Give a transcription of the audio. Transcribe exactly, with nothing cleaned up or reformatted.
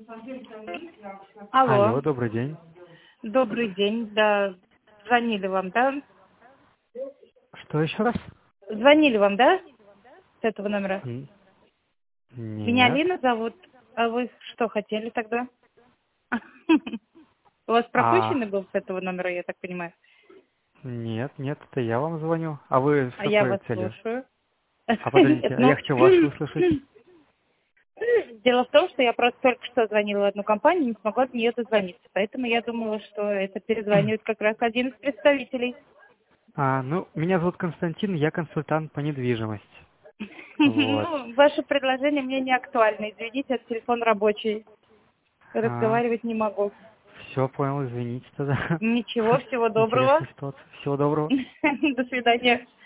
Алло, Алло, добрый день. добрый день. Да, звонили вам, да? Что еще раз? Звонили вам, да? С этого номера. Н- Меня Нет. Алина зовут. А вы что хотели тогда? У вас А, пропущенный был с этого номера, я так понимаю. нет, нет, это я вам звоню. А вы с А я какой вас целью? слушаю. А Нет, подождите, а я ну, хочу вас услышать. дело в том, что я просто только что звонила в одну компанию, не смогла до нее дозвониться. Поэтому я думала, что это перезванивает как раз один из представителей. А, ну, меня зовут Константин, я консультант по недвижимости. Вот. Ну, ваше предложение мне не актуально. Извините, это телефон рабочий. А, Разговаривать не могу. все понял, извините тогда. Ничего, всего доброго. Интересная ситуация. Всего доброго. До свидания.